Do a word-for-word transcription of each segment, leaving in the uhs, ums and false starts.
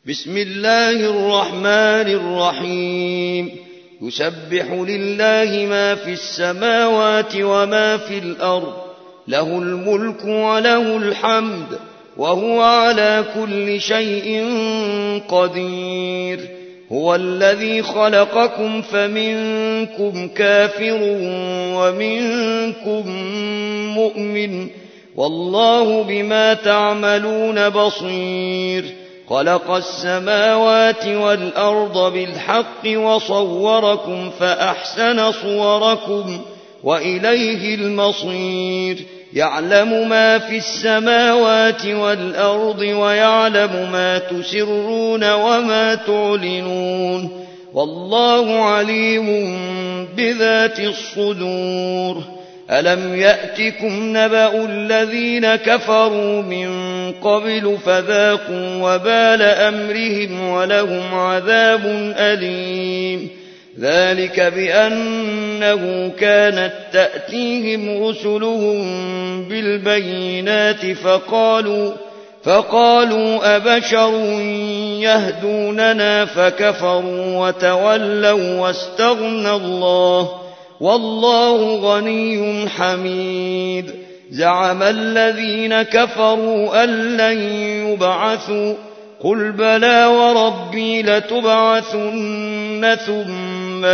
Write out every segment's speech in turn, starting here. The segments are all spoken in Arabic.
بسم الله الرحمن الرحيم يسبح لله ما في السماوات وما في الأرض له الملك وله الحمد وهو على كل شيء قدير هو الذي خلقكم فمنكم كافر ومنكم مؤمن والله بما تعملون بصير خلق السماوات والأرض بالحق وصوركم فأحسن صوركم وإليه المصير يعلم ما في السماوات والأرض ويعلم ما تسرون وما تعلنون والله عليم بذات الصدور ألم يأتكم نبأ الذين كفروا من قبل فذاقوا وبال أمرهم ولهم عذاب أليم ذلك بأنه كانت تأتيهم رسلهم بالبينات فقالوا فقالوا أبشر يهدوننا فكفروا وتولوا واستغنى الله والله غني حميد زعم الذين كفروا أن لن يبعثوا قل بلى وربي لتبعثن ثم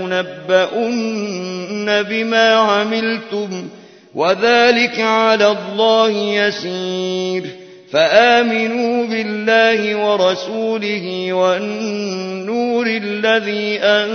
لتنبؤن بما عملتم وذلك على الله يسير فآمنوا بالله ورسوله والنور الذي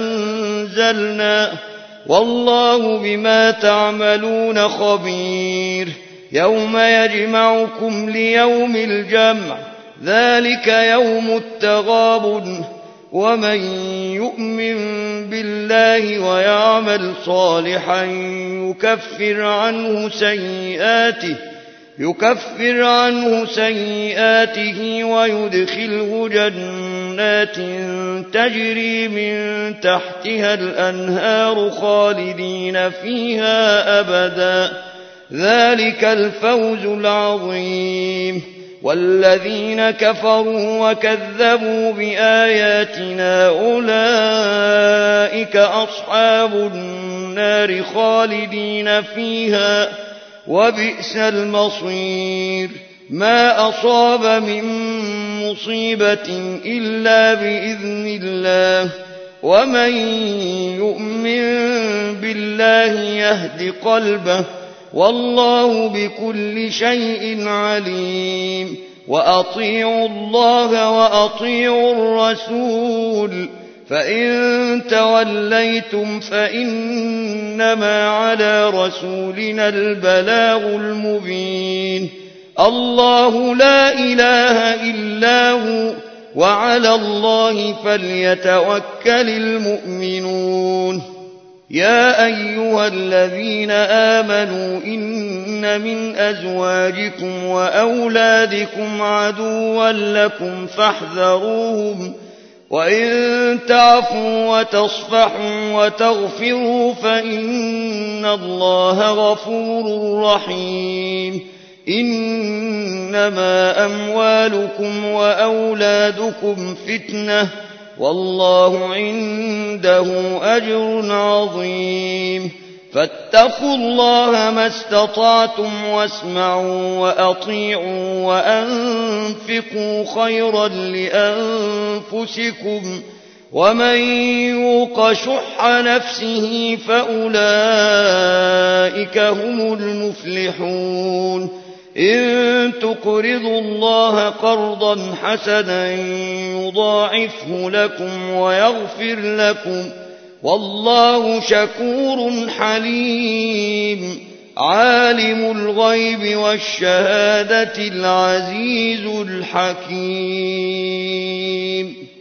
أنزلنا والله بما تعملون خبير يوم يجمعكم ليوم الجمع ذلك يوم التغابن ومن يؤمن بالله ويعمل صالحا يكفر عنه سيئاته يكفر عنه سيئاته ويدخله جنات تجري من تحتها الأنهار خالدين فيها أبدا ذلك الفوز العظيم والذين كفروا وكذبوا بآياتنا أولئك أصحاب النار خالدين فيها وبئس المصير ما أصاب من مصيبة إلا بإذن الله ومن يؤمن بالله يهد قلبه والله بكل شيء عليم وأطيعوا الله وأطيعوا الرسول فإن توليتم فإنما على رسولنا البلاغ المبين الله لا إله إلا هو وعلى الله فليتوكل المؤمنون يا أيها الذين آمنوا إن من أزواجكم وأولادكم عدوا لكم فاحذروهم وإن تعفوا وتصفحوا وتغفروا فإن الله غفور رحيم إنما أموالكم وأولادكم فتنة والله عنده أجر عظيم فاتقوا الله ما استطعتم واسمعوا وأطيعوا وأنفقوا خيرا لأنفسكم ومن يوق شح نفسه فأولئك هم المفلحون إن تقرضوا الله قرضا حسنا يضاعفه لكم ويغفر لكم والله شكور حليم عالم الغيب والشهادة العزيز الحكيم